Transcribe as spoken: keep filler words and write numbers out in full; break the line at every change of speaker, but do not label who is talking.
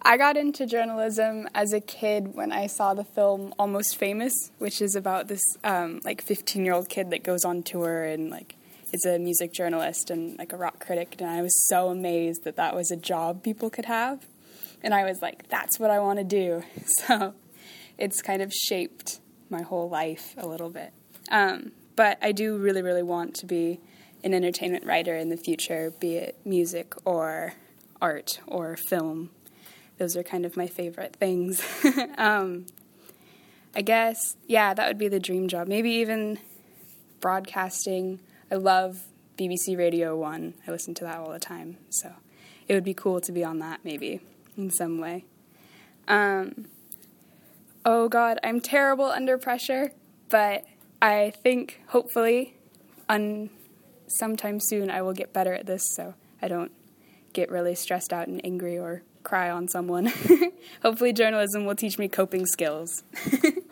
I got into journalism as a kid when I saw the film Almost Famous, which is about this um, like fifteen-year-old kid that goes on tour and like is a music journalist and like a rock critic. And I was so amazed that that was a job people could have. And I was like, that's what I want to do. So it's kind of shaped my whole life a little bit. Um, but I do really, really want to be an entertainment writer in the future, be it music or art or film. Those are kind of my favorite things. um, I guess, yeah, that would be the dream job. Maybe even broadcasting. I love B B C Radio one. I listen to that all the time. So it would be cool to be on that maybe in some way. Um, oh, God, I'm terrible under pressure. But I think hopefully un- sometime soon I will get better at this so I don't get really stressed out and angry or cry on someone. Hopefully journalism will teach me coping skills.